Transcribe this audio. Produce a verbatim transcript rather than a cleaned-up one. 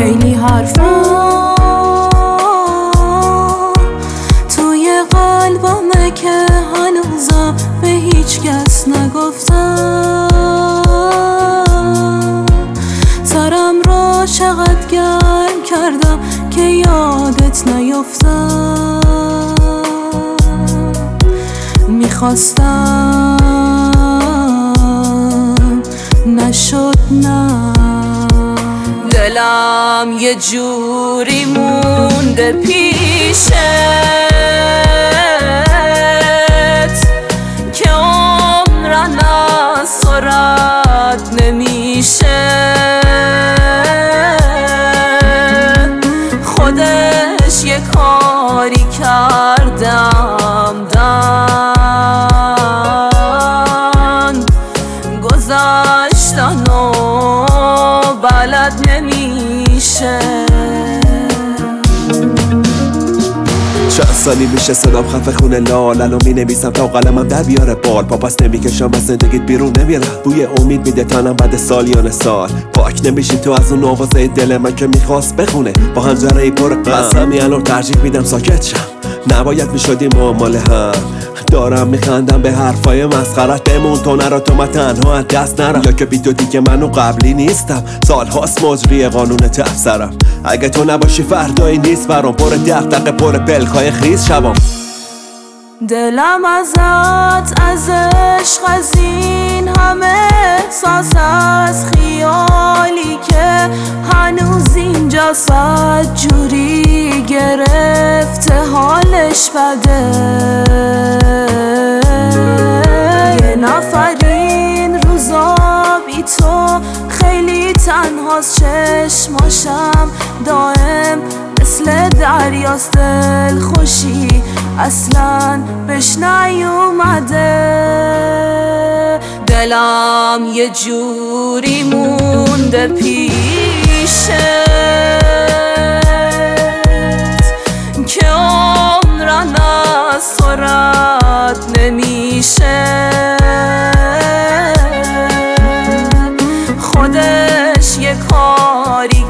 خیلی حرفا توی قلبمه که هنوزم به هیچ کس نگفتم. سرم را چقدر گرم کردم که یادت نیفتم. میخواستم نشد نه، دلم یه جوری مونده پیشت که عمرن از تو رد نمیشه. خودش یه کاری کردم دن گذشتن و بلد نمیشه. چند سالی میشه صدام خفه خونه لال، الان می نویسم تا قلمم در بیاره بال. پاپس نمیکشم از زندگیت بیرون نمیرم، بوی امید میده تنم بعد سالیان سال. پاک نمیشی تو از اون آوازه دل من که میخواست بخونه با هنجره پر قسمی. الان ترجیح میدم ساکت شم، نباید میشدیم معامل هم. دارم میخندم به حرفای مسخرت، بمون تو نرا تو من تنها از دست نرم. یا که بی تو دیگه منو قبلی نیستم، سال هاست مجری قانون تفسرم. اگه تو نباشی فردایی نیست برام، پر دغدغه پر پلکای خیز شبام. دلم ازت از عشق از این همه احساس از خیالی که هنوز اینجا صد جوری گرفته حالش بده. یه نفر این روزا بی تو خیلی تنهاست، چشماشم دائم مثل دریاست. دل خوشی اصلا بهش نیومده. دلم یه جوری مونده پیشت که عمرن از تو رد نمیشه. خودش یه کاری